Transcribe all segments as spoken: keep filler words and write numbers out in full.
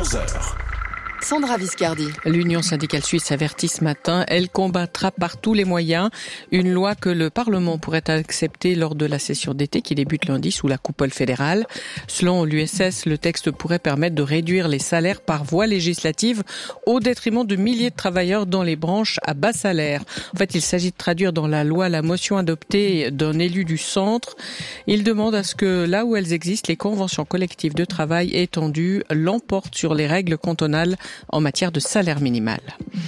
onze heures. Sandra Viscardi. L'Union syndicale suisse avertit ce matin, elle combattra par tous les moyens une loi que le Parlement pourrait accepter lors de la session d'été qui débute lundi sous la coupole fédérale. Selon l'U S S, le texte pourrait permettre de réduire les salaires par voie législative au détriment de milliers de travailleurs dans les branches à bas salaire. En fait, il s'agit de traduire dans la loi la motion adoptée d'un élu du centre. Il demande à ce que là où elles existent, les conventions collectives de travail étendues l'emportent sur les règles cantonales en matière de salaire minimal.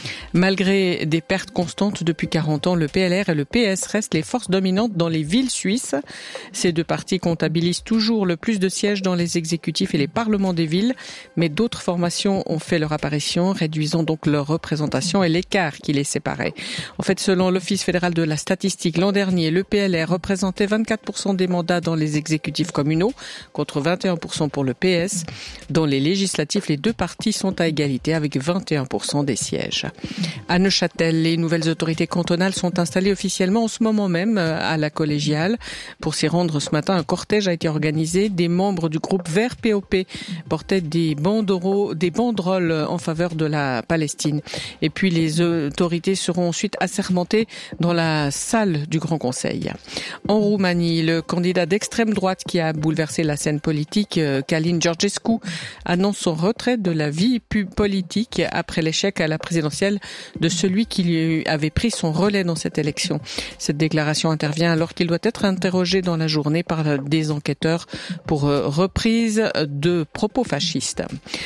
Malgré des pertes constantes depuis quarante ans, le P L R et le P S restent les forces dominantes dans les villes suisses. Ces deux partis comptabilisent toujours le plus de sièges dans les exécutifs et les parlements des villes, mais d'autres formations ont fait leur apparition, réduisant donc leur représentation et l'écart qui les séparait. En fait, selon l'Office fédéral de la statistique, l'an dernier, le P L R représentait vingt-quatre pour cent des mandats dans les exécutifs communaux, contre vingt et un pour cent pour le P S. Dans les législatifs, les deux partis sont à égalité avec vingt et un pour cent des sièges. À Neuchâtel, les nouvelles autorités cantonales sont installées officiellement en ce moment même à la collégiale. Pour s'y rendre ce matin, un cortège a été organisé. Des membres du groupe Vert P O P portaient des banderoles, des banderoles en faveur de la Palestine. Et puis les autorités seront ensuite assermentées dans la salle du Grand Conseil. En Roumanie, le candidat d'extrême droite qui a bouleversé la scène politique, Călin Georgescu, annonce son retrait de la vie politique après l'échec à la présidentielle de celui qui lui avait pris son relais dans cette élection. Cette déclaration intervient alors qu'il doit être interrogé dans la journée par des enquêteurs pour reprise de propos fascistes.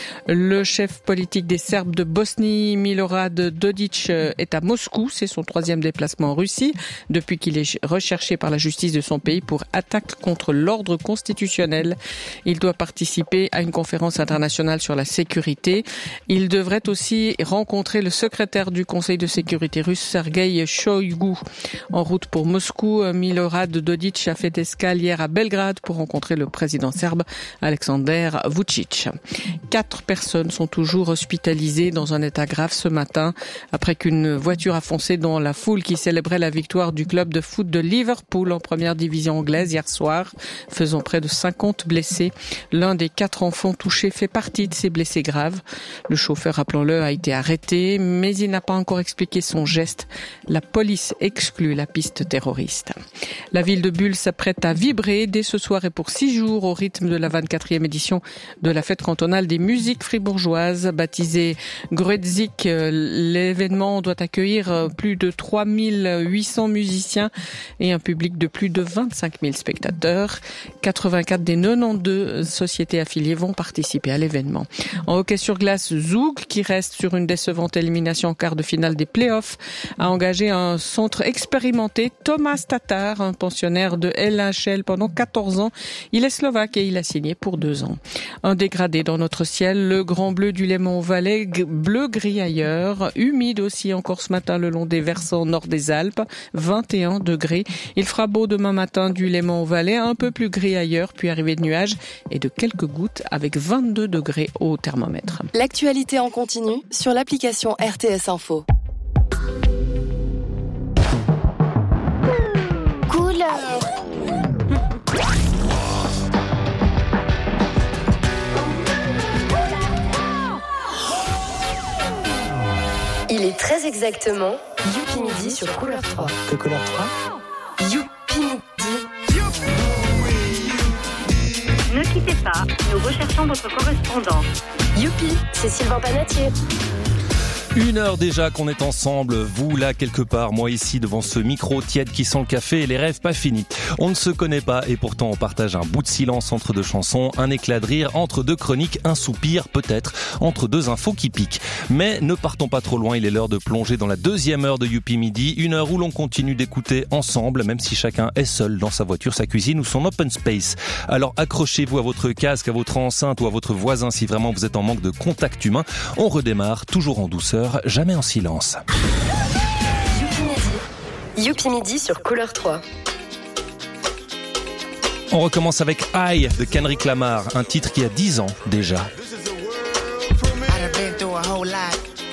Le chef politique des Serbes de Bosnie, Milorad Dodik, est à Moscou. C'est son troisième déplacement en Russie depuis qu'il est recherché par la justice de son pays pour attaque contre l'ordre constitutionnel. Il doit participer à une conférence internationale sur la sécurité. Il devrait aussi rencontrer le secrétaire du Conseil de sécurité russe, Sergueï Shoïgu. En route pour Moscou, Milorad Dodik a fait escale hier à Belgrade pour rencontrer le président serbe, Aleksandar Vučić. Quatre personnes sont toujours hospitalisées dans un état grave ce matin après qu'une voiture a foncé dans la foule qui célébrait la victoire du club de foot de Liverpool en première division anglaise hier soir, faisant près de cinquante blessés. L'un des quatre enfants touchés fait partie de ces blessés graves. Le chauffeur, rappelons-le, a été arrêté, mais il n'a pas encore expliqué son geste. La police exclut la piste terroriste. La ville de Bulle s'apprête à vibrer dès ce soir et pour six jours au rythme de la vingt-quatrième édition de la fête cantonale des musiques fribourgeoises. Baptisée Gruetzik, l'événement doit accueillir plus de trois mille huit cents musiciens et un public de plus de vingt-cinq mille spectateurs. quatre-vingt-quatre des quatre-vingt-douze sociétés affiliées vont participer à l'événement. En hockey sur glace, Zug, qui reste sur une décevante élimination en quart de finale des playoffs, a engagé un centre expérimenté, Thomas Tatar, un pensionnaire de L H L pendant quatorze ans. Il est slovaque et il a signé pour deux ans. Un dégradé dans notre ciel, le Grand Bleu du Léman-Valais, bleu-gris ailleurs, humide aussi encore ce matin le long des versants nord des Alpes, vingt et un degrés. Il fera beau demain matin du Léman-Valais, un peu plus gris ailleurs, puis arrivée de nuages et de quelques gouttes avec vingt-deux degrés au thermomètre. L'actualité en continu sur l'application R T S Info. Couleur. Il est très exactement Youpi Midi sur Couleur trois. Que Couleur trois? Youpi Midi. Ne quittez pas, nous recherchons votre correspondant. Youpi, c'est Sylvain Panatier. Une heure déjà qu'on est ensemble, vous là quelque part, moi ici devant ce micro tiède qui sent le café et les rêves pas finis. On ne se connaît pas et pourtant on partage un bout de silence entre deux chansons, un éclat de rire entre deux chroniques, un soupir peut-être entre deux infos qui piquent. Mais ne partons pas trop loin, il est l'heure de plonger dans la deuxième heure de Youpi Midi, une heure où l'on continue d'écouter ensemble, même si chacun est seul dans sa voiture, sa cuisine ou son open space. Alors accrochez-vous à votre casque, à votre enceinte ou à votre voisin si vraiment vous êtes en manque de contact humain. On redémarre, toujours en douceur, jamais en silence. Youpi Midi. Youpi Midi sur Couleur trois. On recommence avec I de Kendrick Lamar, un titre qui a dix ans déjà.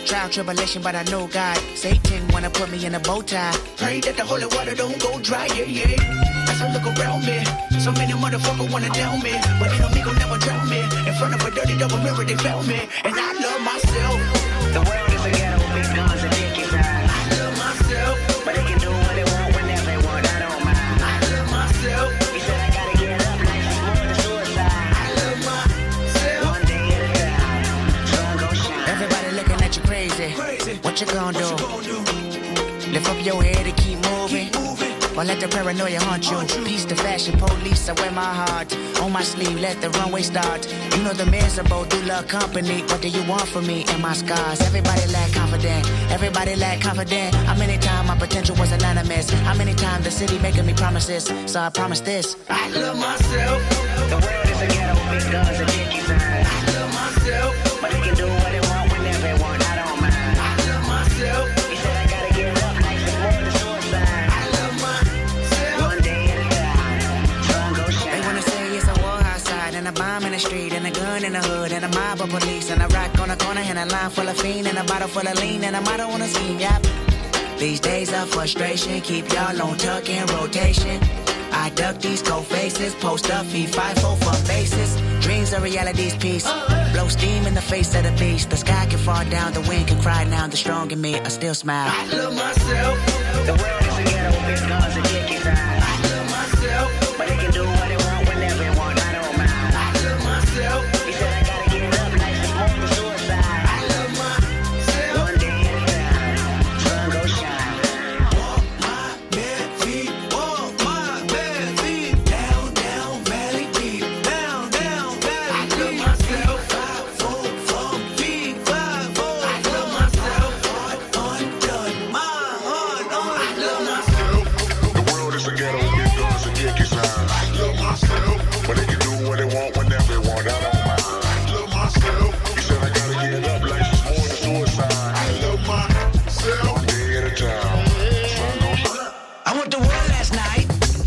trial, tribulation, but I know God. Satan wanna put me in a bow tie. Pray that the holy water don't go dry, yeah, yeah. As I look around me, so many motherfuckers wanna down me, but they don't me gon' never drown me. In front of a dirty double mirror, they found me, and I love myself. The world is a ghetto, big guns and dick inside. I love myself, but they can do what they want whenever they want. I don't mind. I love myself. He said I gotta get up, life is more than suicide. I love myself. One day at a time, sun gon' shine. Everybody looking at you crazy. Crazy. What you gonna do? What you gonna do? Lift up your head and keep moving. Keep moving. Or let the paranoia haunt you. Peace to fashion police, I wear my heart on my sleeve, let the runway start. You know the miserable do love company. What do you want from me and my scars? Everybody lack confident, everybody lack confident. How many times my potential was anonymous? How many times the city making me promises? So I promise this, I love myself. The world is a ghetto, big guns and dick inside. I love myself. But they can do what they want whenever they want. I don't mind. I love myself. He said I gotta get up, life is more than suicide. I love myself. One day at a time, sun gon' shine. They wanna say it's a war outside, and a bomb in the street, and a gun in the hood, and a mob of police, and a rock on the corner, and a line full of fiend, and a bottle full of lean, and a motto on the scheme, yep. These days of frustration keep y'all on tuck in rotation. I duck these cold faces, post up, feed five four for bases. Dreams are reality's piece. Blow steam in the face of the beast. The sky can fall down, the wind can cry now. The strong in me, I still smile. I love myself. The world is a ghetto, big guns and dick inside. I love myself. But they can do what they want whenever they want. I don't mind. I love myself. He said I gotta get up, life is more than suicide. I love myself. One day at a time, sun gon' shine. Walk my bare feet, walk my bare feet. Down, down, valley deep. Down, down, valley I love myself. Five, four, four, feet, five, four. I love myself. Heart undone, my heart on. I love myself. The world is a ghetto, big guns and dick inside. I love myself. But they can do what they want whenever they want. I don't mind. I love myself. He said I gotta get up, life is more than suicide. I love myself. One day at a time, sun gon' shine. I went to war last night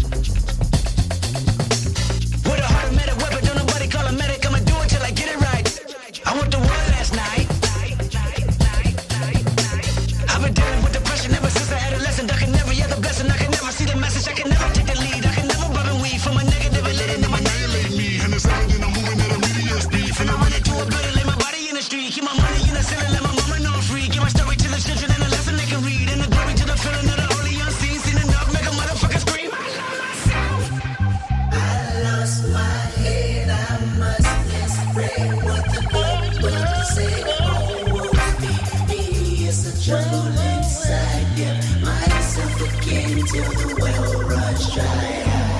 with a heart of medic weapon. Don't nobody call a medic. I'ma do it till I get it right. I went to war last night. I've been dealing with depression ever since I had a lesson. Ducking every other blessing. I can never see the message. I can never take the lead. I can never rub and weave from a negative and letting them annihilate me. And it's evident I'm moving at a medium speed. Finna run into a building, lay my body in the street. Keep my money in the ceiling, let my mama know I'm free. Give my story to the children and a lesson they can read. And the glory to the feeling of the holy unseen. Seen enough, make a motherfucker scream. I lost my head, I must explain what the Bible said. Oh, me, me is a trouble inside. Get myself again till the well runs dry.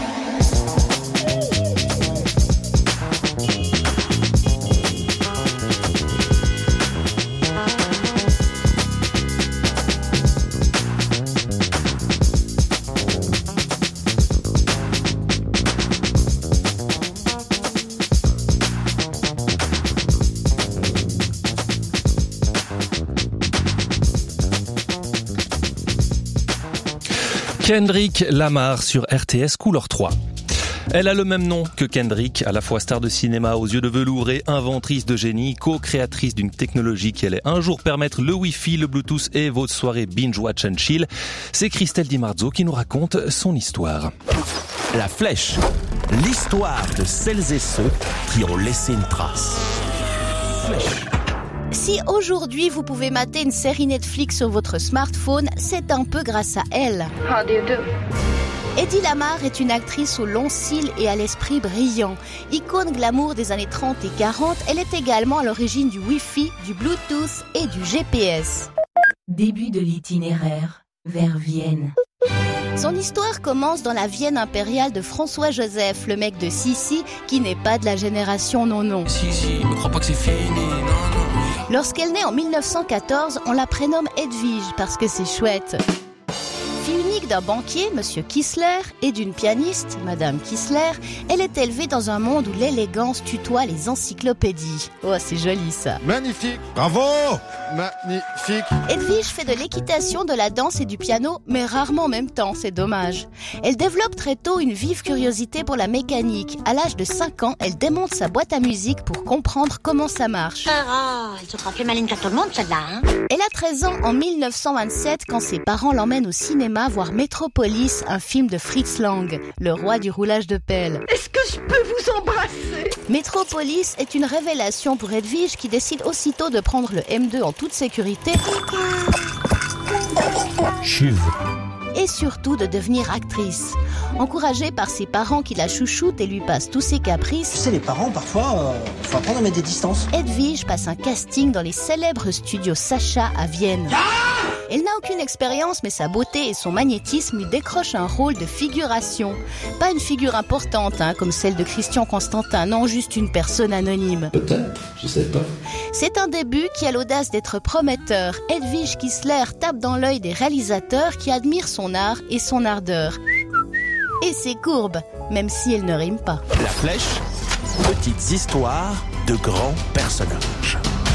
Kendrick Lamar sur R T S Couleur trois. Elle a le même nom que Kendrick, à la fois star de cinéma aux yeux de velours et inventrice de génie, co-créatrice d'une technologie qui allait un jour permettre le Wi-Fi, le Bluetooth et vos soirées binge watch and chill. C'est Christelle Di Marzo qui nous raconte son histoire. La Flèche, l'histoire de celles et ceux qui ont laissé une trace. Flèche. Si aujourd'hui vous pouvez mater une série Netflix sur votre smartphone, c'est un peu grâce à elle. How do you do? Eddie Lamar est une actrice aux longs cils et à l'esprit brillant. Icône glamour des années trente et quarante, elle est également à l'origine du Wi-Fi, du Bluetooth et du G P S. Début de l'itinéraire vers Vienne. Son histoire commence dans la Vienne impériale de François-Joseph, le mec de Sissi, qui n'est pas de la génération non-non. Sissi, ne crois pas que c'est fini, non, non. Lorsqu'elle naît en mille neuf cent quatorze, on la prénomme Edwige parce que c'est chouette. Fille unique d'un banquier, Monsieur Kissler, et d'une pianiste, Madame Kissler, elle est élevée dans un monde où l'élégance tutoie les encyclopédies. Oh, c'est joli ça. Magnifique. Bravo. Magnifique. Edwige fait de l'équitation, de la danse et du piano, mais rarement en même temps, c'est dommage. Elle développe très tôt une vive curiosité pour la mécanique. À l'âge de cinq ans, elle démonte sa boîte à musique pour comprendre comment ça marche. Ah, elle se croit plus maligne qu'à tout le monde, celle-là, hein. Elle a treize ans en mille neuf cent vingt-sept quand ses parents l'emmènent au cinéma voir Metropolis, un film de Fritz Lang, le roi du roulage de pelle. Est-ce que je peux vous embrasser ? Metropolis est une révélation pour Edwige qui décide aussitôt de prendre le M deux en toute sécurité. Chuve. Et surtout de devenir actrice. Encouragée par ses parents qui la chouchoutent et lui passent tous ses caprices, tu sais, les parents, parfois, euh, faut apprendre à mettre des distances. Edwige passe un casting dans les célèbres studios Sacha à Vienne. Elle n'a aucune expérience, mais sa beauté et son magnétisme lui décrochent un rôle de figuration. Pas une figure importante, hein, comme celle de Christian Constantin, non, juste une personne anonyme. Peut-être, je sais pas. C'est un début qui a l'audace d'être prometteur. Edwige Kissler tape dans l'œil des réalisateurs qui admirent son art et son ardeur. Et ses courbes, même si elles ne riment pas. La Flèche, petites histoires de grands personnages.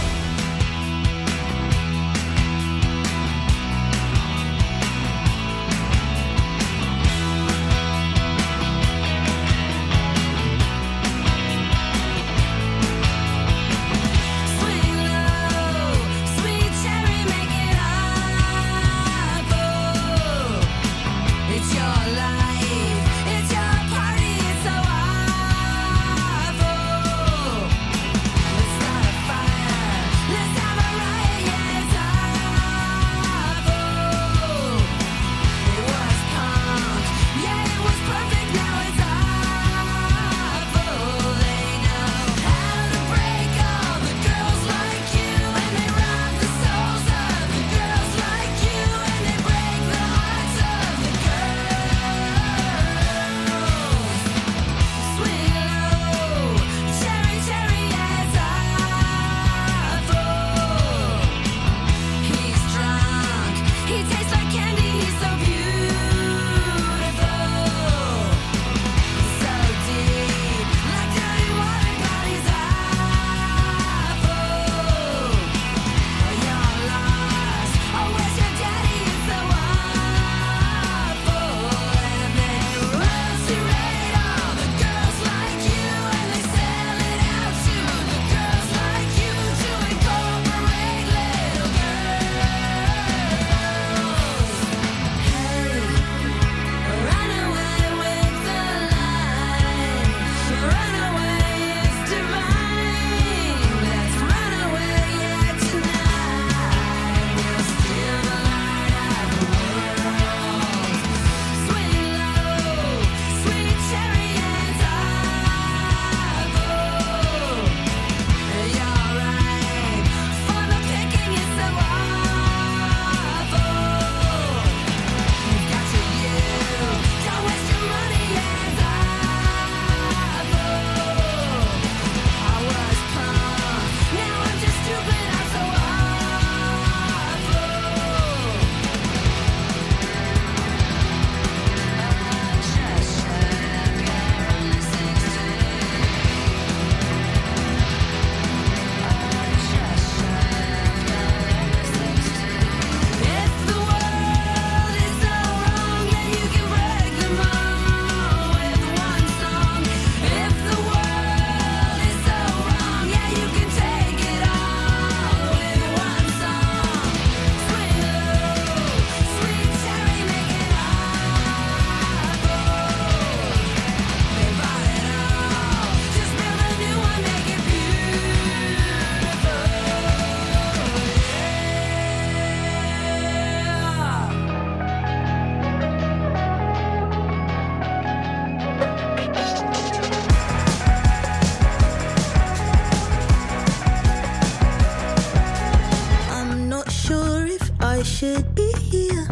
should be here.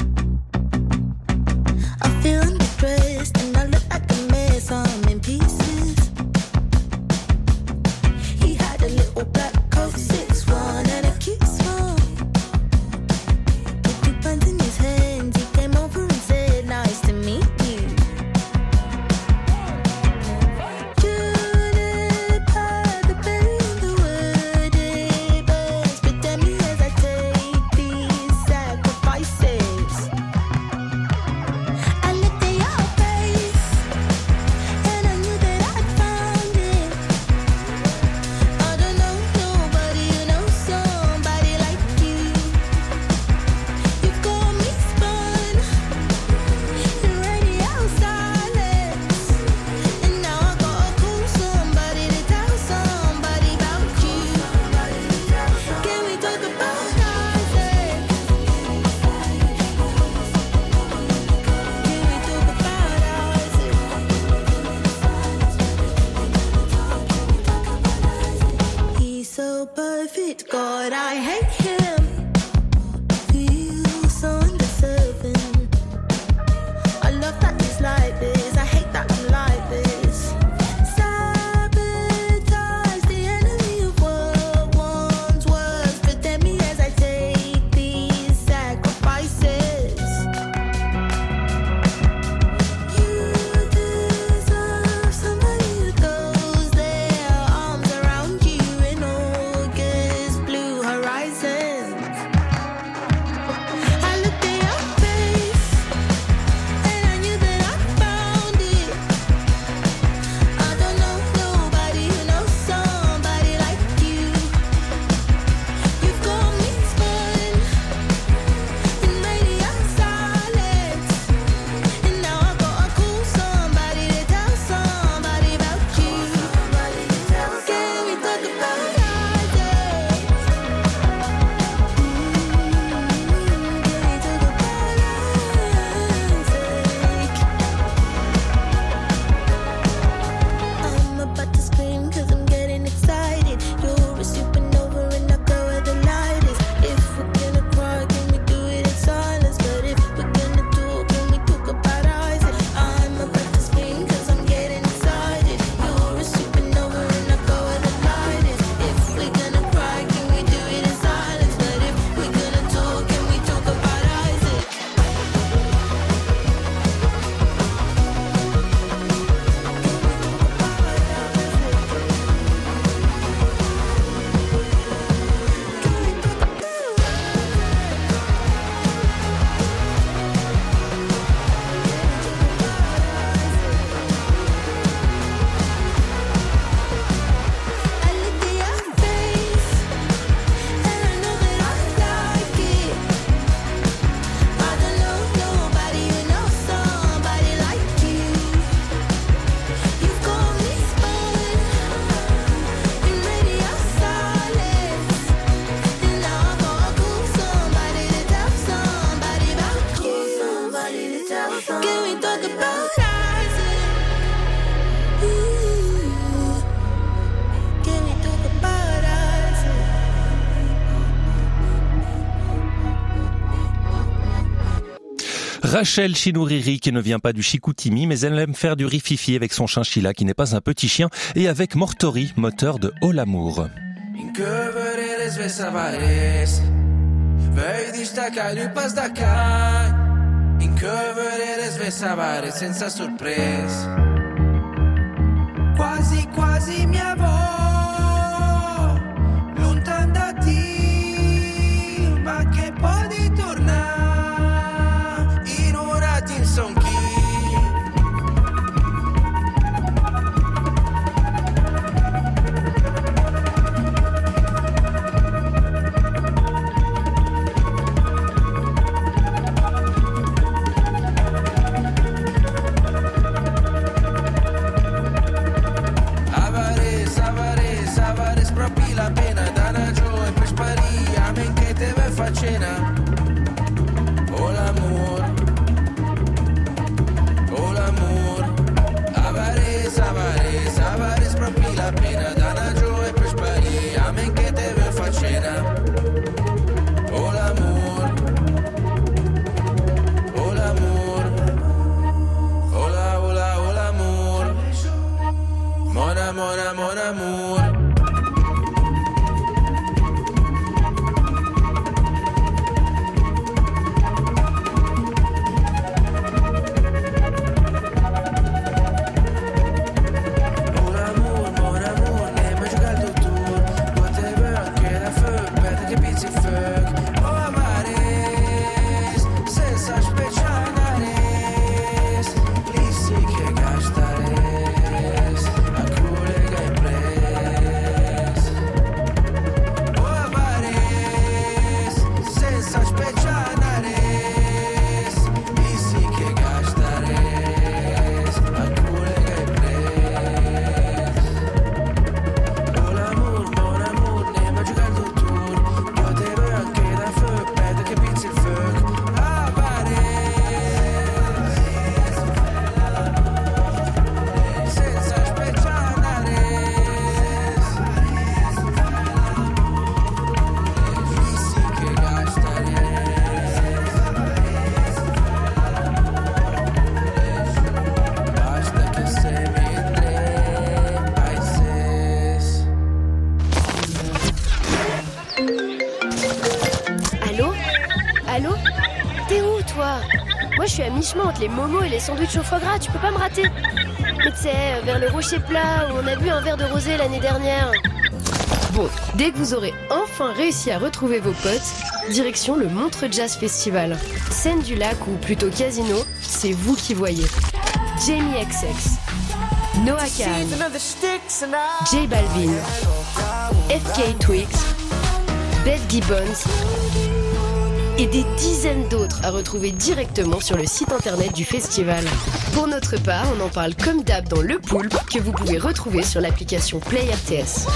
I feel underdressed and I look like a mess. I'm in pieces. He had a little black coat, six one, and a cute smile. With two pens in his hands, he came over and said, so perfect. God, I hate him. Feel so undeserving. I love that he's like this. I hate that I'm like this. Sabotage the enemy of what once was. Protect me as I take these sacrifices. You deserve somebody who goes their arms around you in August blue horizons. I looked at your face and I knew that I found it. I don't know nobody who knows somebody like you. You've got me spun in radio silence, and now I gotta call somebody to tell somebody about you. Can we talk about Isaac? I'm about to scream cause I'm getting excited. You're a supernova and I go where the light is. If we're gonna cry, can we do it in silence? But if we're gonna talk, can we talk about Isaac? I'm about to scream cause I'm getting excited. You're a supernova and I go where the light is. If we're gonna cry, can we do it in silence? But if we're gonna talk, can we talk about Isaac? I looked at your face and I know that I like it. I don't know nobody who knows somebody like you. You've got me spun in radio silence, and now I gotta call somebody to tell somebody about you. Somebody to tell somebody. Can we talk about Isaac? Ooh. Can we talk about Isaac? Rachel Chinouriri qui ne vient pas du Chicoutimi, mais elle aime faire du rififi avec son chinchilla qui n'est pas un petit chien, et avec Mortori, moteur de Haut l'Amour. In que vereres ve Savares, vei distaccar il pas d'acai. In que vereres ve Savares senza sorprese. Quasi quasi mi avo lontan da ti, ma che può di tornare in un attimo son chi. Avaresa Allô? T'es où, toi? Moi, je suis à mi-chemin entre les momos et les sandwichs au foie gras, tu peux pas me rater. Mais tu sais, vers le rocher plat où on a bu un verre de rosé l'année dernière. Bon, dès que vous aurez enfin réussi à retrouver vos potes, direction le Montreux Jazz Festival. Scène du lac ou plutôt casino, c'est vous qui voyez. Jamie X X, Noah Kahan, J Balvin, F K Twigs, Beth Gibbons et des dizaines d'autres à retrouver directement sur le site internet du festival. Pour notre part, on en parle comme d'hab dans Le Poulpe que vous pouvez retrouver sur l'application Play R T S.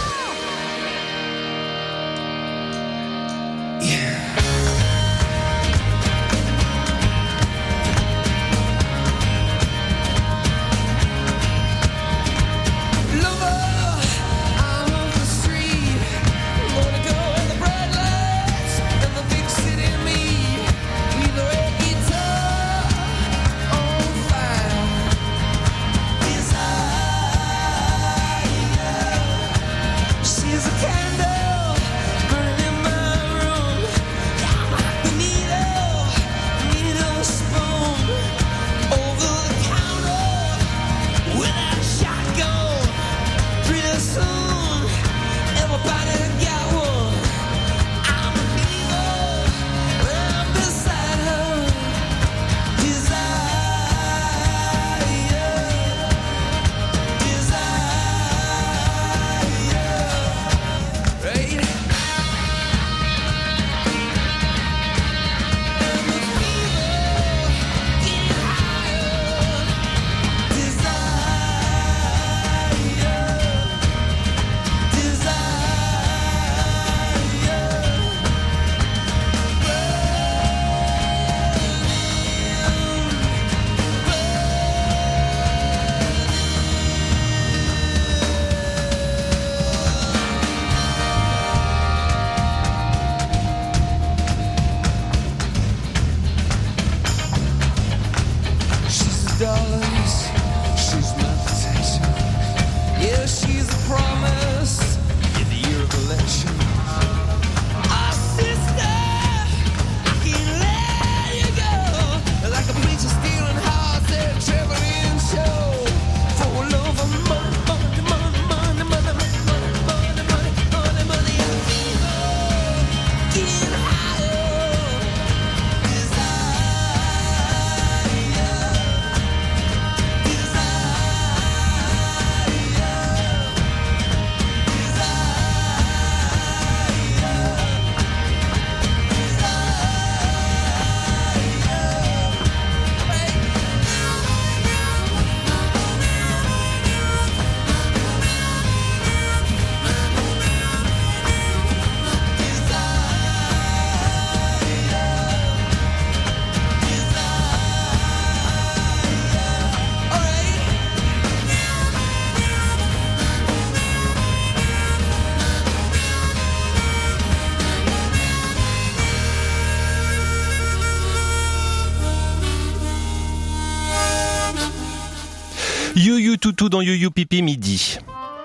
You-You Toutou dans You-You Pipi midi.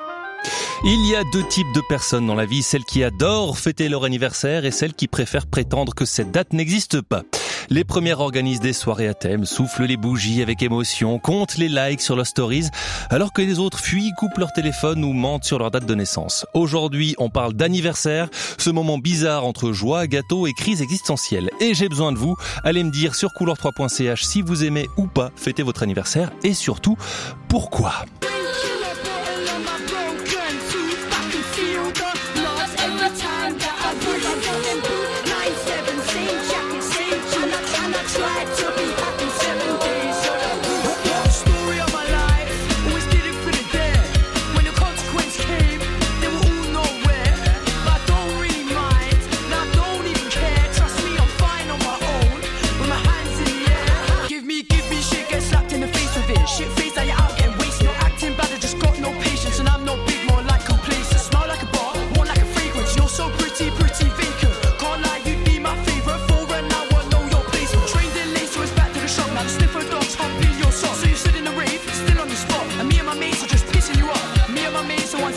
Il y a deux types de personnes dans la vie, celles qui adorent fêter leur anniversaire et celles qui préfèrent prétendre que cette date n'existe pas. Les premières organisent des soirées à thème, soufflent les bougies avec émotion, comptent les likes sur leurs stories, alors que les autres fuient, coupent leur téléphone ou mentent sur leur date de naissance. Aujourd'hui, on parle d'anniversaire, ce moment bizarre entre joie, gâteau et crise existentielle. Et j'ai besoin de vous, allez me dire sur couleur trois point c h si vous aimez ou pas fêter votre anniversaire et surtout, pourquoi.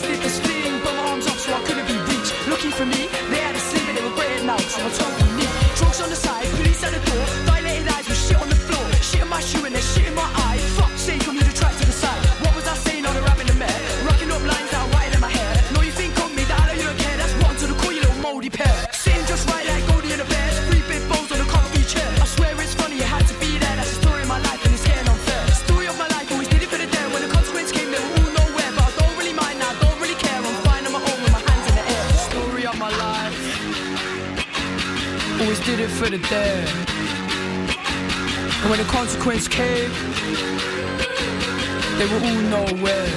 For me, they had to sleep and they were great now. So I told them, Drugs on the side, police at the door. Dilated eyes with shit on the floor. Shit in my shoe and there's shit in my eye. Fuck's sake, I'm the track to the side. What was I saying on the rap in the mare? Rocking up lines that are white in my hair. No, you think of me, that I know you don't care. That's one to the core, you little moldy pair. Sitting just right like Goldie and the Bears. Three big bowls on a comfy chair. I swear it's funny, you had to be there. That's the story of my life and it's getting unfair. Story of my life, always did it for the dare. When the consequence came, they were all nowhere. But I don't really mind now, don't really care. I'm fine on my own with my hands in the air. Story of my life, always did it for the dare. And when the consequence came, they were all nowhere.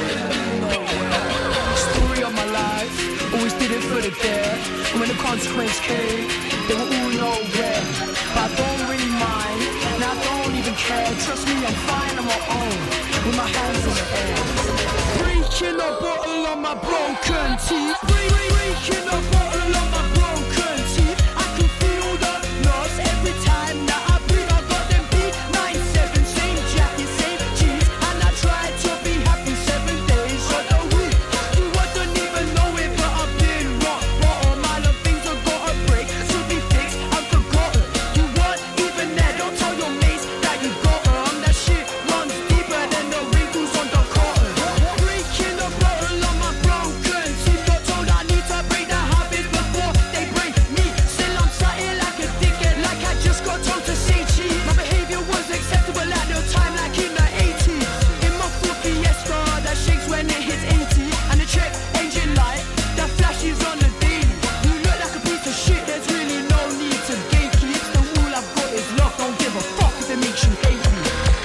Story of my life, always did it for the dare. And when the consequence came, they were all nowhere. But I don't really mind, and I don't even care. Trust me, I'm fine on my own, with my hands in the air. Breaking a bottle on my broken teeth. Breaking a bottle on my broken teeth. I can feel the loss every time that I breathe. I got them B nine seven, same jacket, same jeans. And I tried to be happy seven days of the week. You wouldn't even know it, but I've been rock bottom. All the things I've gotta break to be fixed and forgotten. You weren't even there, don't tell your mates that you got them. That shit runs deeper than the wrinkles on the cotton. Breaking a bottle on my broken teeth. Got told I need to break the habit before they break me. Still I'm sitting like a dickhead, like I just got told to say cheese. My behavior was acceptable at the time, like in the eighties. In my Ford Fiesta that shakes when it hits eighty. And the check engine light that flashes on the daily. You look like a piece of shit, there's really no need to gatekeep. The rule I've got is locked, don't give a fuck if it makes you hate me.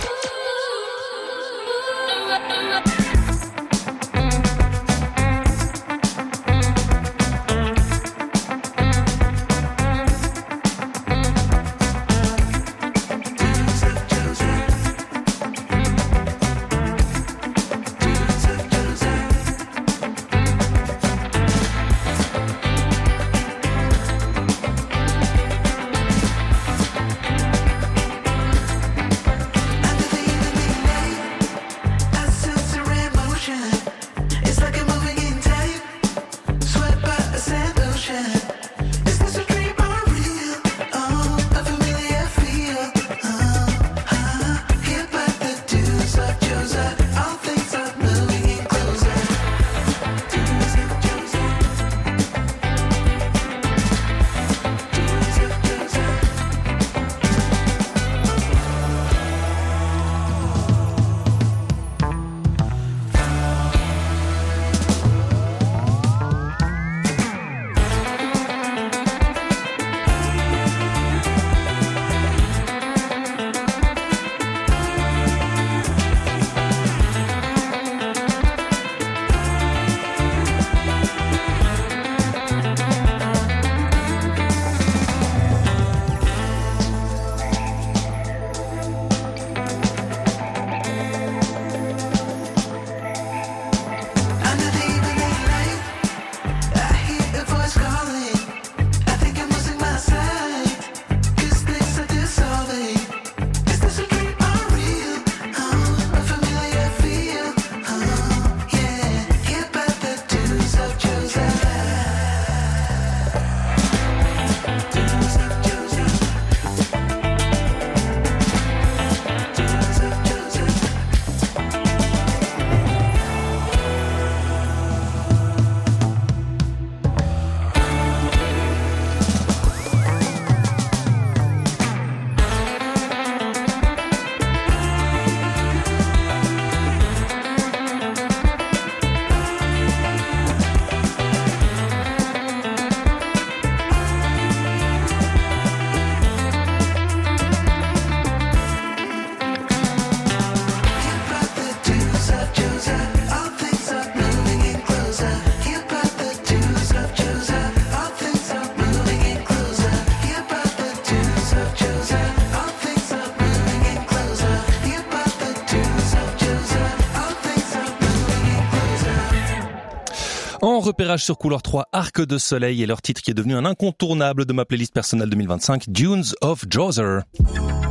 En repérage sur Couloir trois, Arc de Soleil et leur titre qui est devenu un incontournable de ma playlist personnelle deux mille vingt-cinq, Dunes of Djoser.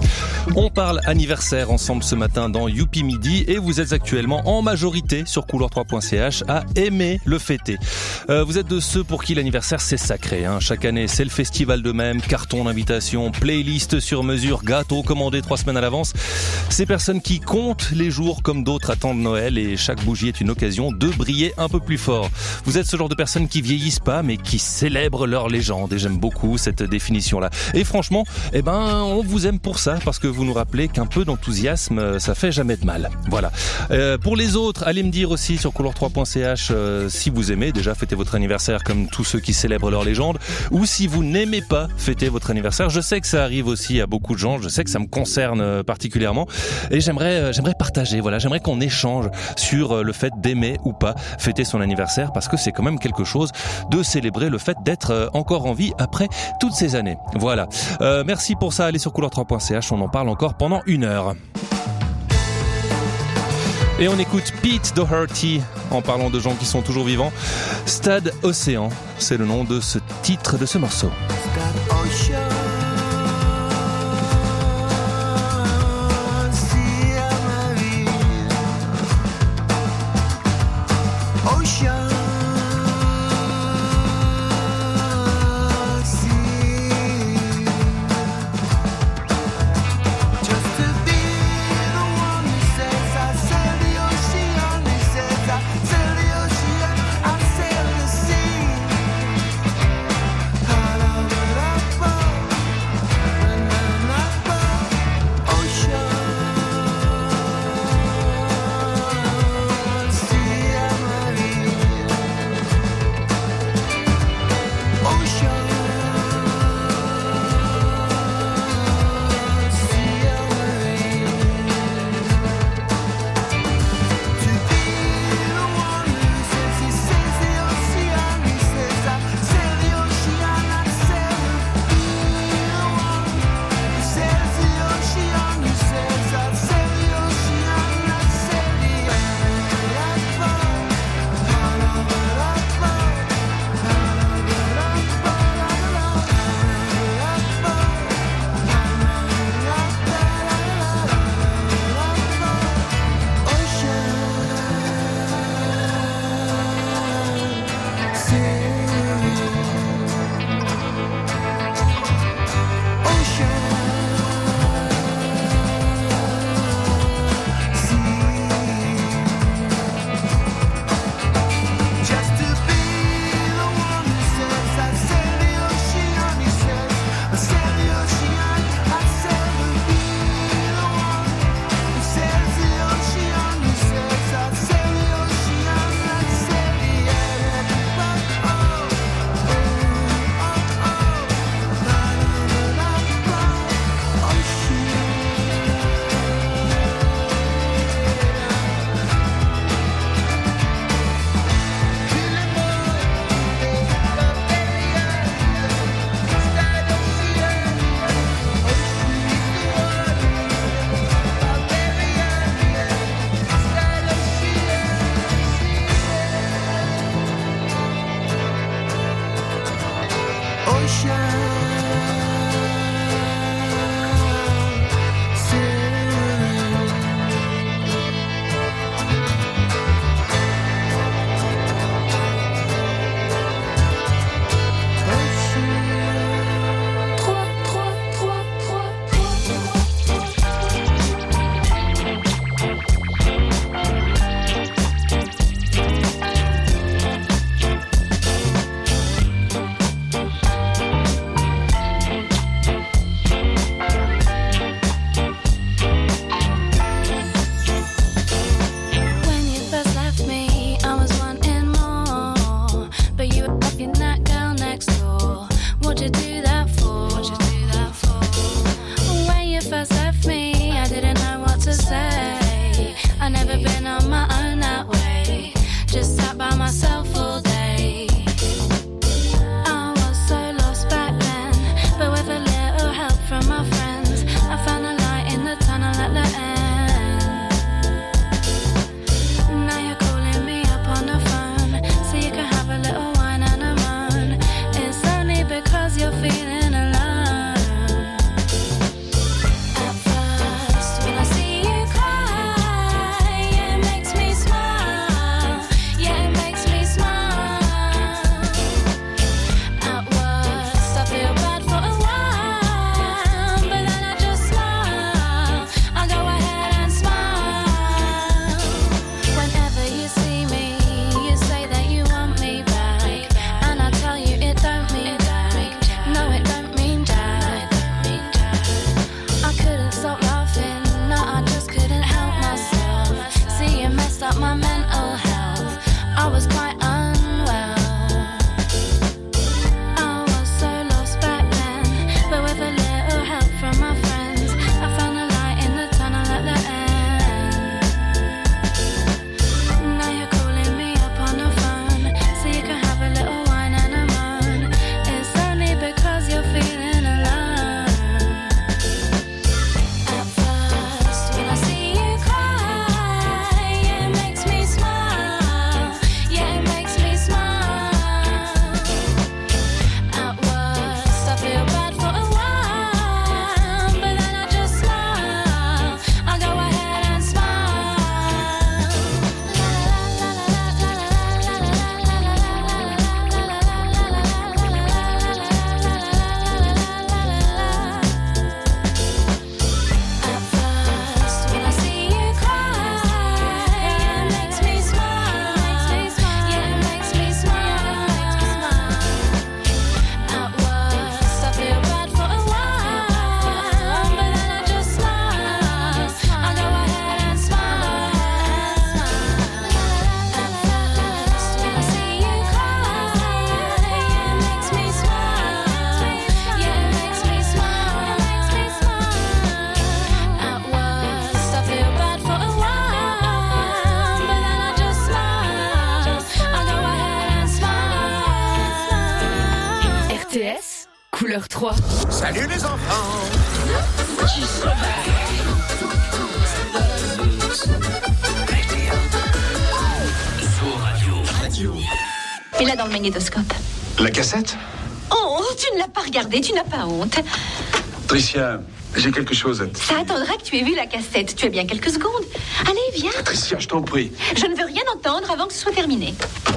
On parle anniversaire ensemble ce matin dans Youpi Midi et vous êtes actuellement en majorité sur couloir trois point c h à aimer le fêter. Euh, vous êtes de ceux pour qui l'anniversaire c'est sacré. Hein. Chaque année c'est le festival de même, carton d'invitation, playlist sur mesure, gâteau commandé trois semaines à l'avance. Ces personnes qui comptent les jours comme d'autres attendent Noël et chaque bougie est une occasion de briller un peu plus fort. Vous êtes ce genre de personnes qui vieillissent pas mais qui célèbrent leur légende et j'aime beaucoup cette définition-là. Et franchement, eh ben on vous aime pour ça parce que vous nous rappelez qu'un peu d'enthousiasme ça fait jamais de mal. Voilà. Euh, pour les autres, allez me dire aussi sur couloir trois point c h euh, si vous aimez déjà fêter votre anniversaire comme tous ceux qui célèbrent leur légende ou si vous n'aimez pas fêter votre anniversaire. Je sais que ça arrive aussi à beaucoup de gens, je sais que ça me concerne particulièrement et j'aimerais euh, j'aimerais partager, voilà, j'aimerais qu'on échange sur euh, le fait d'aimer ou pas fêter son anniversaire parce que c'est quand même quelque chose de célébrer le fait d'être euh, encore en vie après toutes ces années. Voilà. Euh, merci pour ça, allez sur couloir trois point c h, on en parle encore pendant une heure. Et on écoute Pete Doherty en parlant de gens qui sont toujours vivants. Stade Océan, c'est le nom de ce titre de ce morceau. Feeling T S, couleur trois. Salut les enfants. Et là dans le magnétoscope. La cassette? Oh, tu ne l'as pas regardé, tu n'as pas honte. Tricia, j'ai quelque chose à te... Ça attendra que tu aies vu la cassette. Tu as bien quelques secondes. Allez, viens. Tricia, je t'en prie. Je ne veux rien entendre avant que ce soit terminé.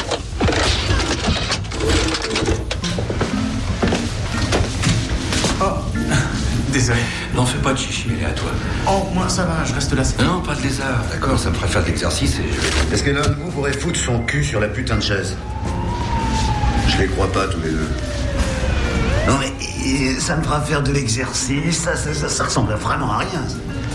Oh, désolé. Non, fais pas de chichi, elle est à toi. Oh, moi ça va, je reste là. c'est- Non, pas de lézard, d'accord, ça me ferait faire de l'exercice et je... Est-ce que l'un de vous pourrait foutre son cul sur la putain de chaise? Je les crois pas tous les deux. Non mais et, ça me fera faire de l'exercice, ça, ça, ça, ça ressemble vraiment à rien.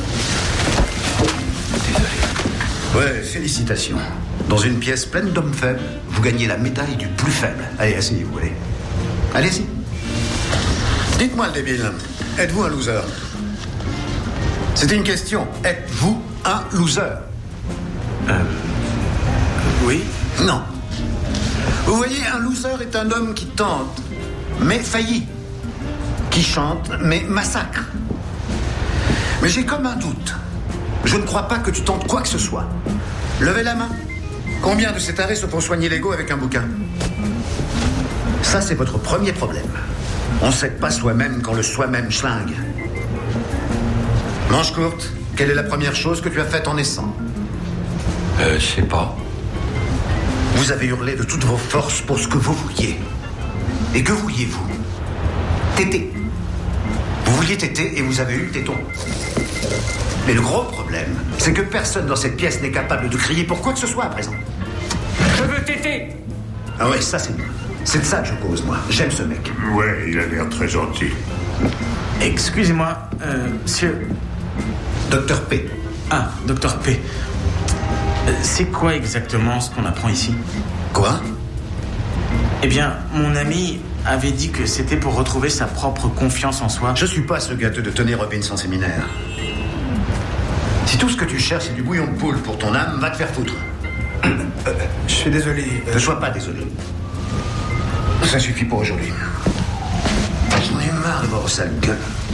Désolé. Ouais, félicitations. Dans une pièce pleine d'hommes faibles, vous gagnez la médaille du plus faible. Allez, asseyez-vous, allez. Allez-y. Dites-moi le débile, êtes-vous un loser? C'était une question. Êtes-vous un loser? Euh... Oui? Non. Vous voyez, un loser est un homme qui tente, mais faillit. Qui chante, mais massacre. Mais j'ai comme un doute. Je ne crois pas que tu tentes quoi que ce soit. Levez la main. Combien de ces tarés se font soigner l'ego avec un bouquin? Ça, c'est votre premier problème. On ne s'aide pas soi-même quand le soi-même schlingue. Manche courte, quelle est la première chose que tu as faite en naissant? Euh, je sais pas. Vous avez hurlé de toutes vos forces pour ce que vous vouliez. Et que vouliez-vous? Téter. Vous vouliez téter et vous avez eu le téton. Mais le gros problème, c'est que personne dans cette pièce n'est capable de crier pour quoi que ce soit à présent. Je veux téter. Ah ouais, ça c'est... C'est de ça que je cause, moi. J'aime ce mec. Ouais, il a l'air très gentil. Excusez-moi, euh, monsieur... Docteur P. Ah, Docteur P. Euh, C'est quoi exactement ce qu'on apprend ici? Quoi? Eh bien, mon ami avait dit que c'était pour retrouver sa propre confiance en soi. Je suis pas ce gâteux de Tony Robbins en séminaire. Si tout ce que tu cherches c'est du bouillon de poule pour ton âme, va te faire foutre. Euh, je suis désolé. Euh... Ne sois pas désolé. Ça suffit pour aujourd'hui. J'en ai marre de voir vos sales gueules.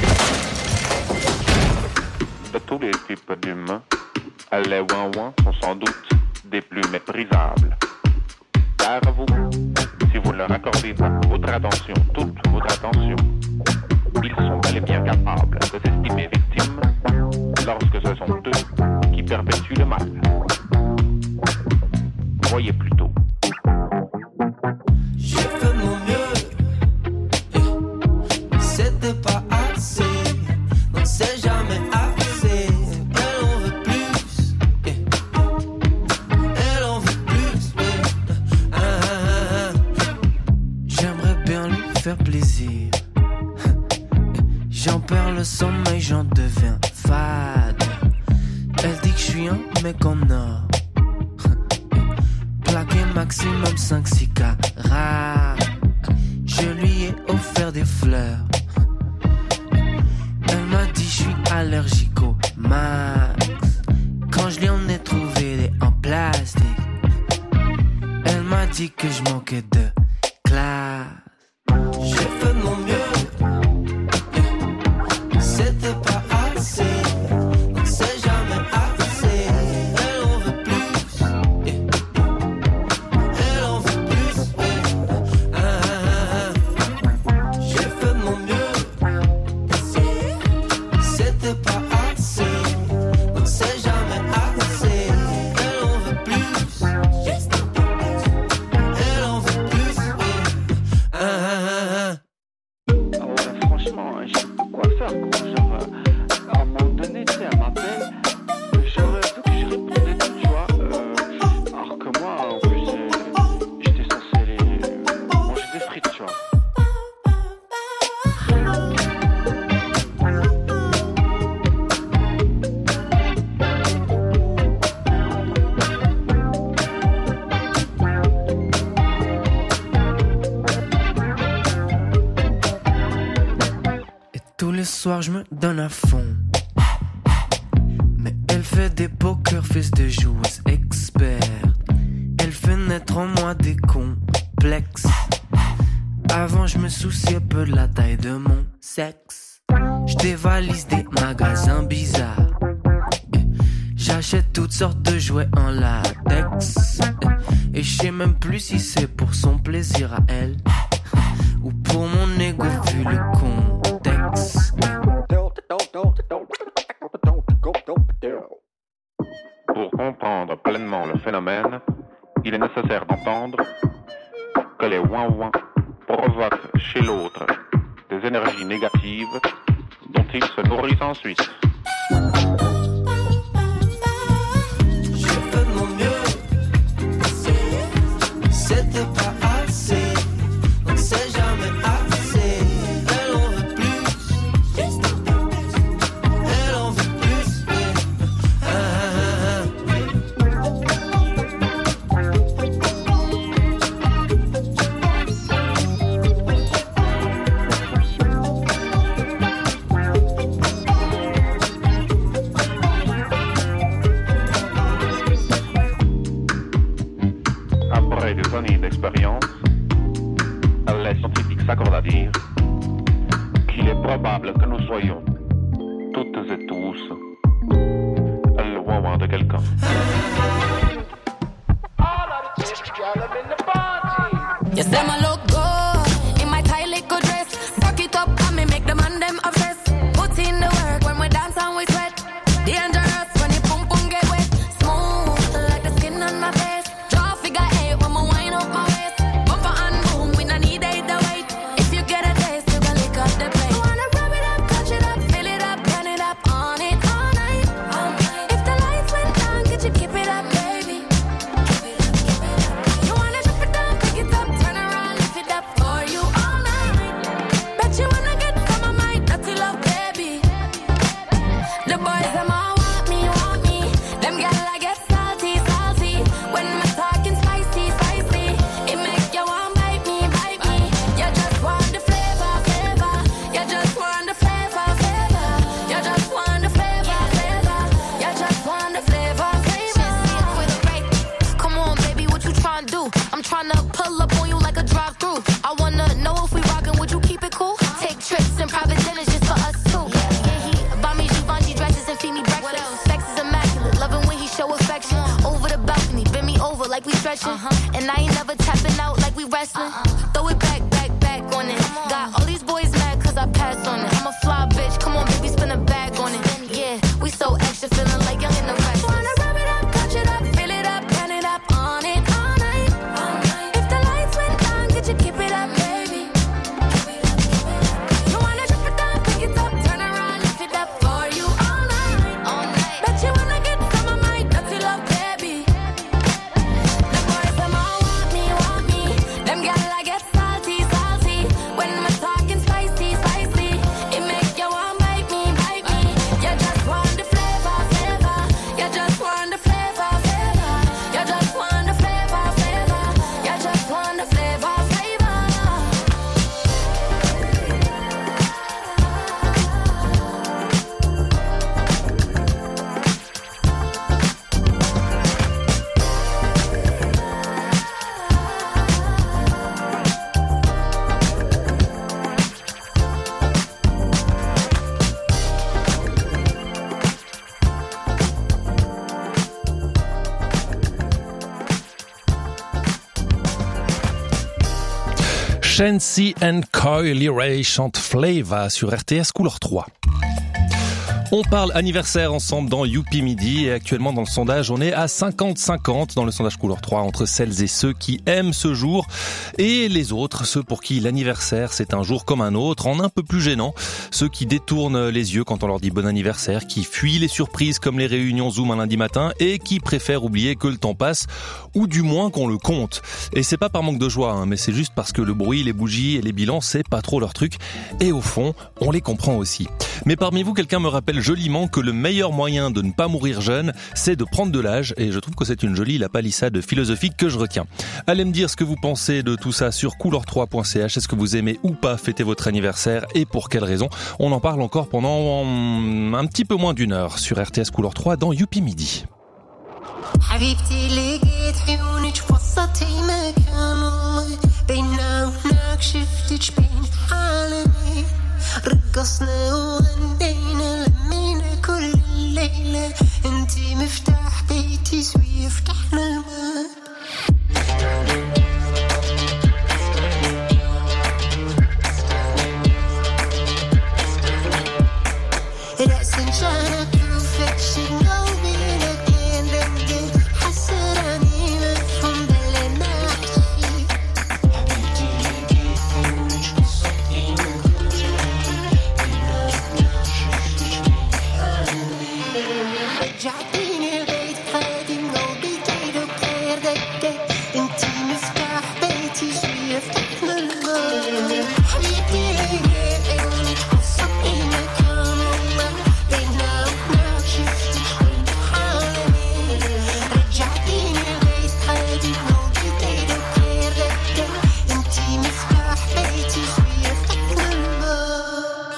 De tous les types d'humains, les ouin-ouin sont sans doute des plus méprisables. Car vous, si vous ne leur accordez pas votre attention, toute votre attention, ils sont bel et bien capables de s'estimer victimes lorsque ce sont eux qui perpétuent le mal. Voyez plutôt. J'ai fait de mon mieux, c'était pas assez, non c'est jamais assez. Elle en veut plus, elle en veut plus. Ah, ah, ah. J'aimerais bien lui faire plaisir. J'en perds le sommeil, j'en deviens fade. Elle dit que je suis un mec en or. Plaqué maximum cinq six carats. Je lui ai offert des fleurs. Elle m'a dit je suis allergique au max. Quand je lui en ai trouvé des en plastique, elle m'a dit que je manquais de classe. J'ai fait de mon mieux, c'était pas assez, non c'est jamais assez. Elle en veut plus, elle en veut plus. Ah, ah, ah. J'ai fait de mon mieux, c'était pas assez, non c'est jamais assez. Elle en veut plus, elle en veut plus. Ah, ah, ah. Ouais, franchement, je sais pas quoi faire, quoi. Genre, euh, à un moment donné, tu sais, elle m'appelle, genre, euh, faut que je répondais tout, tu vois. Euh, alors que moi, en plus, euh, j'étais censé aller euh, manger des frites, tu vois. Tous les soirs je me donne à fond. Mais elle fait des poker face de joueuse experte. Elle fait naître en moi des complexes. Avant je me souciais peu de la taille de mon sexe. Je dévalise des magasins bizarres. J'achète toutes sortes de jouets en latex. Et je sais même plus si c'est pour son plaisir à elle ou pour mon ego vu le contexte. Pour comprendre pleinement le phénomène, il est nécessaire d'entendre que les ouin-ouin provoquent chez l'autre des énergies négatives dont ils se nourrissent ensuite. J'ai fait de mon mieux, c'était pas assez, donc c'est jamais assez. Elle en veut plus, elle en veut plus. Ah, ah, Après des années d'expérience, les scientifiques s'accordent à dire qu'il est probable que nous soyons toutes et tous le ouin-ouin de quelqu'un. Yes, them a look good in my tight little dress. Tuck it up and me make the man them obsessed. Put in the work when we dance and we sweat. Dangerous when the pum pum get wet. Smooth like the skin on my face. Draw figure eight when me wind up my waist. Bumper and boom, we no need either wait. If you get a taste, you can lick up the place. You wanna rub it up, touch it up, fill it up, turn it up, on it all night. All night. If the lights went down, could you keep it up, baby? You wanna drop it down, pick it up, turn around, lift it up for you all night. Bet you wanna get some of my dirty love, baby. The boys them all want me, want me. Them gyal I get salty, salty. When me talking spicy, spicy, it make you want bite me, bite me. You just want the flavor, flavor. You just want the flavor, flavor. You just want the flavor, flavor. You just want the flavor, flavor. Come on, baby, what you tryna do? I'm tryna pull up on you like a drive-through. I wanna know if we rockin', would you keep it cool? Take trips and private dinners just for us two. Yeah, he buy me Givenchy dresses and feed me breakfast. Sex is immaculate, loving when he show affection. Over the balcony, bend me over like we stretching. And I ain't never tapping out like we wrestling. Throw it back, back, back on it. Got all these boys mad cause I passed on it. I'm a fly bitch, come on baby, spin a bag on it. Yeah, we so extra, feeling like young in the rest. Wanna rub it up, touch it up, fill it up, turn it up, on it all night. If the lights went down, could you keep it up, baby? You wanna drop it down, pick it up, turn around, lift it up for you all night. All night. Bet you wanna get some of my dirty love, baby. The boys them all want me, want me. Them gyal I get salty, salty. When me talking spicy, spicy, it make you want bite me, bite me. You just want the flavor, flavor. You just want the flavor, flavor. You just want the flavor, flavor. You just want the flavor, flavor. Shensi and Coily Ray chantent Flavor sur R T S Couleur trois. On parle anniversaire ensemble dans Youpi Midi et actuellement dans le sondage on est à cinquante cinquante dans le sondage Couleur trois entre celles et ceux qui aiment ce jour et les autres, ceux pour qui l'anniversaire c'est un jour comme un autre, en un peu plus gênant, ceux qui détournent les yeux quand on leur dit bon anniversaire, qui fuient les surprises comme les réunions Zoom un lundi matin et qui préfèrent oublier que le temps passe ou du moins qu'on le compte. Et c'est pas par manque de joie, hein, mais c'est juste parce que le bruit, les bougies et les bilans c'est pas trop leur truc et au fond on les comprend aussi. Mais parmi vous quelqu'un me rappelle joliment que le meilleur moyen de ne pas mourir jeune, c'est de prendre de l'âge, et je trouve que c'est une jolie la palissade philosophique que je retiens. Allez me dire ce que vous pensez de tout ça sur couleur trois point c h. Est-ce que vous aimez ou pas fêter votre anniversaire et pour quelles raisons? On en parle encore pendant un petit peu moins d'une heure sur R T S Couleur trois dans Youpi Midi. حبيبتي اللي جيت عيونك فصتي مكان الله بينا هناك شفت شبين عالمي رقصنا وغنينا لمينا كل الليلة انتي مفتاح بيتي سوي فتحنا الباب رأسن شعرك perfection قلبينك بين ردك حسراني مفهوم بلا نحكي رجعتيني البيت قادم قلبي جيد بغير دقة انتي مفتاح بيتي شوية فتحنا الباب حبيبتي ليه عيونك حصتني مكان والله بينا وهناك شفت شوية حالي رجعتيني البيت قادم قلبي جيد بغير دقة انتي مفتاح بيتي شوية فتحنا الباب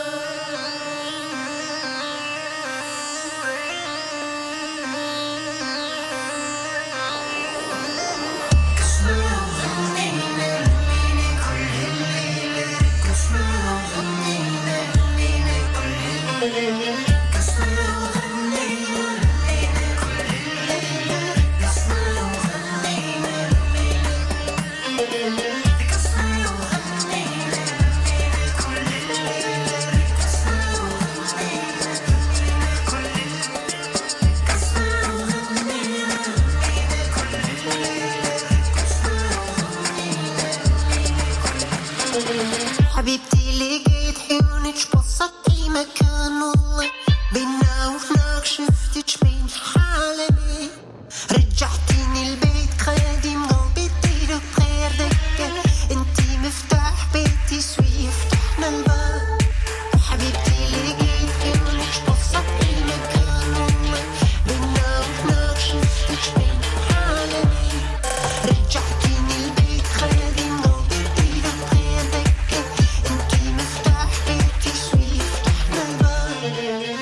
حبيبتي لقيت عيونك بصت اي مكان والله بينا وهناك شفتك بين حالمي رجعتيني البيت خادم قلبي تطير بغير دقة انتي مفتاح بيتي سوي فتحنا الباب حبيبتي لقيت عيونك بصت اي مكان والله بينا وهناك شفتك بين حالمي رجعتيني البيت خادم قلبي تطير بغير دقة انتي مفتاح بيتي سوي فتحنا الباب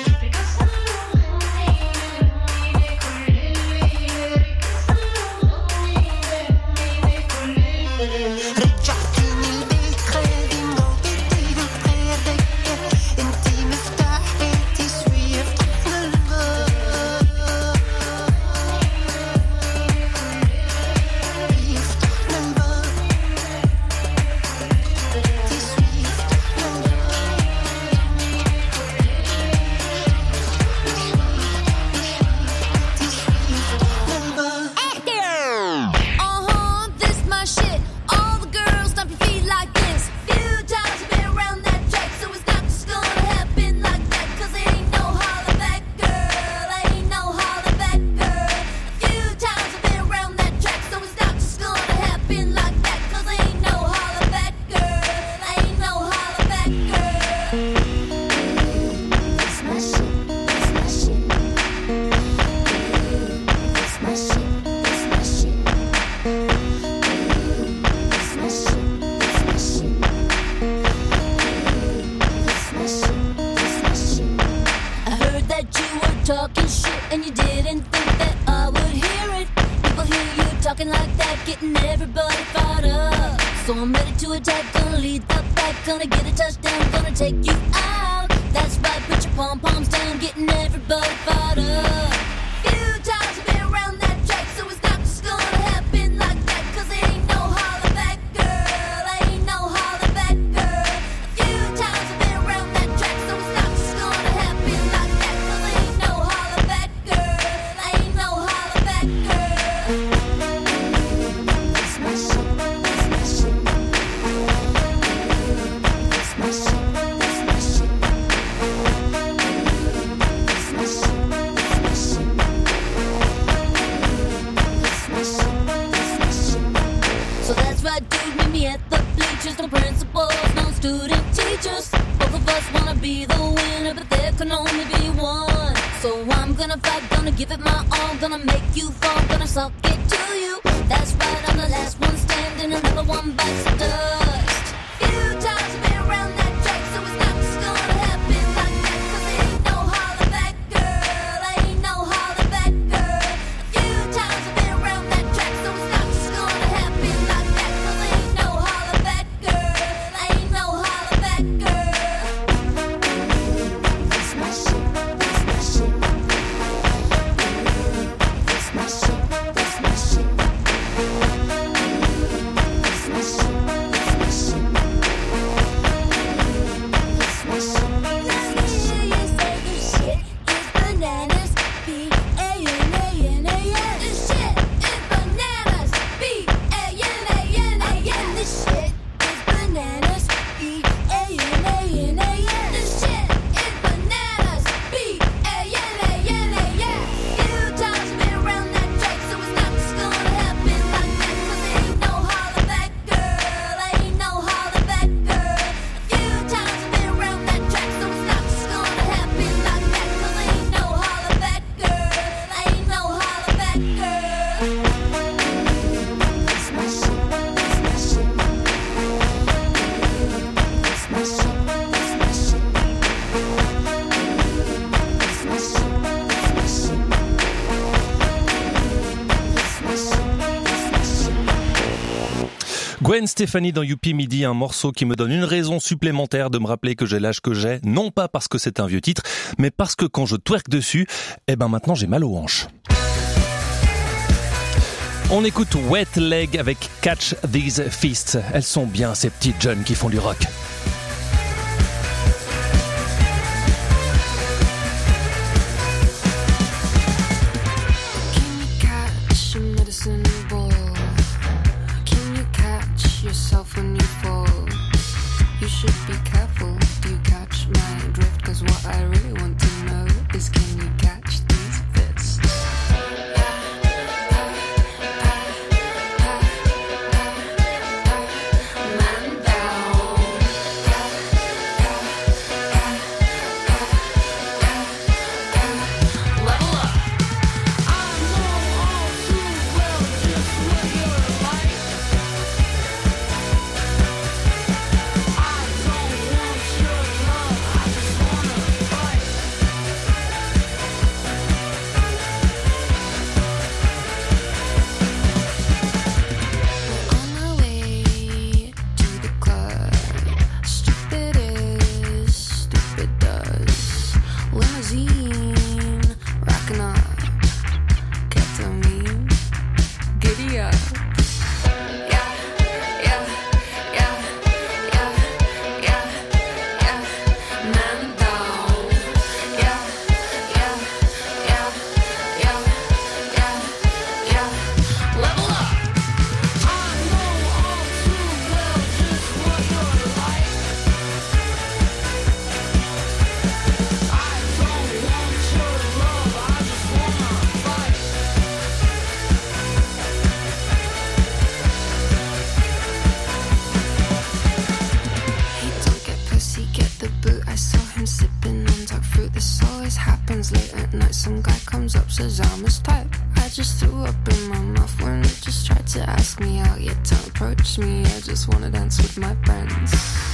رجعتيني البيت خادم قلبي تطير بغير دقة انتي مفتاح بيتي سوي فتحنا الباب فتحنا الباب تسوي فتحنا Uh-huh, this my shit. All the girls stomp your feet like this. Few times I've been around that track, so it's not just gonna happen like that. Cause there ain't no holler back, girl. Ain't no holler back, girl. Few times I've been around that track, so it's not just gonna happen like that. Cause there ain't no holler back, girl. Ain't no holler back, girl. That's my shit. That's my shit. That's my shit. That's my shit. That's my shit. That's my shit. That's my shit. That's my shit. I heard that you were talking shit and you didn't think that I would hear it. People hear you talking like that, getting everybody fired up. So I'm ready to attack, gonna lead the pack, gonna get a touchdown, gonna take you out. That's right, put your pom-poms down, getting everybody fired up. Few times I've been around that track, so it's not just gonna happen like that. Cause there ain't no holler back, girl. Ain't no holler back, girl. Few times I've been around that track, so it's not just gonna happen like that. Cause there ain't no holler back, girl. Ain't no holler back, girl. That's my shit. That's my shit. That's my shit. That's my shit. That's my shit. gonna fight, gonna give it my all, gonna make you fall, gonna suck it to you. That's right, I'm the last one standing, another one bites the dust. Few times I've been around that track, so it's not just gonna happen like that. Cause there ain't no holler back, girl, ain't no holler back, girl. A few times I've been around that track, so it's not just gonna happen like that. Cause there ain't no holler Gwen Stefani dans Youpi Midi, un morceau qui me donne une raison supplémentaire de me rappeler que j'ai l'âge que j'ai, non pas parce que c'est un vieux titre, mais parce que quand je twerk dessus, eh ben maintenant j'ai mal aux hanches. On écoute Wet Leg avec Catch These Fists. Elles sont bien ces petites jeunes qui font du rock. Says I'm his type. I just threw up in my mouth when he just tried to ask me out. Yet don't approach me, I just wanna dance with my friends.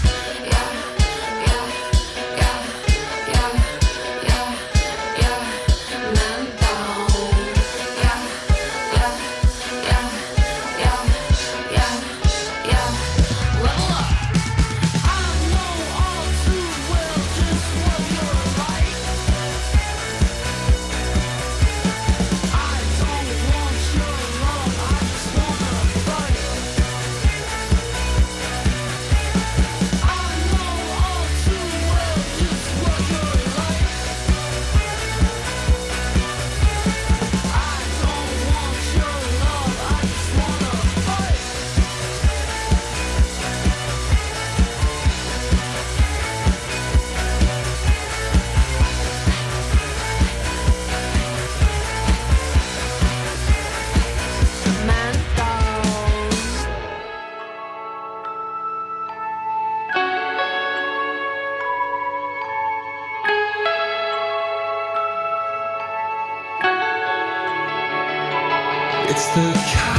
It's the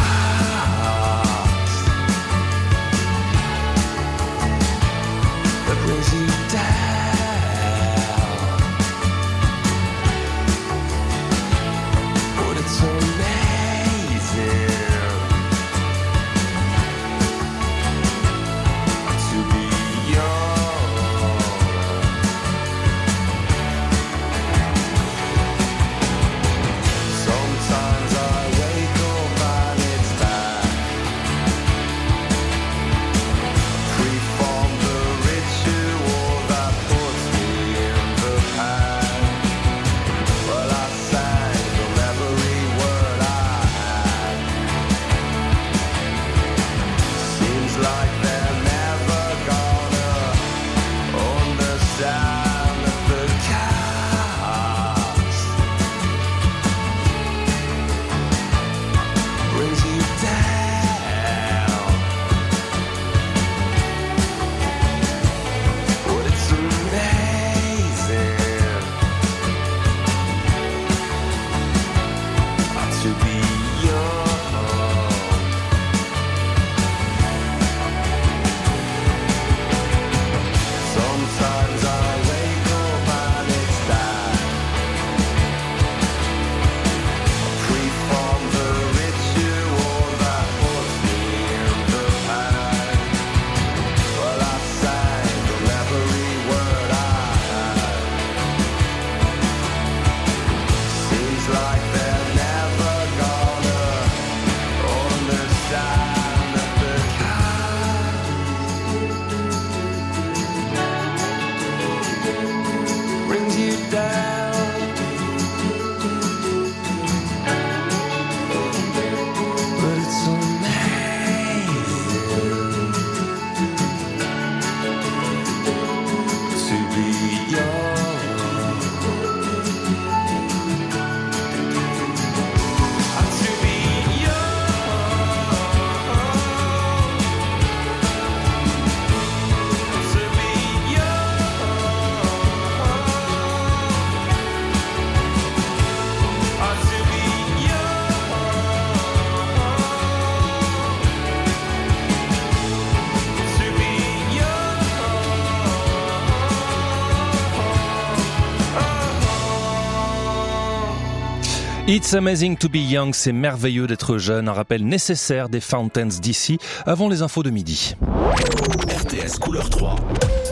cast that brings you down, but it's amazing to be young. Sometimes I wake up and it's It's amazing to be young, c'est merveilleux d'être jeune, un rappel nécessaire des Fountains D C avant les infos de midi. R T S Couleur trois.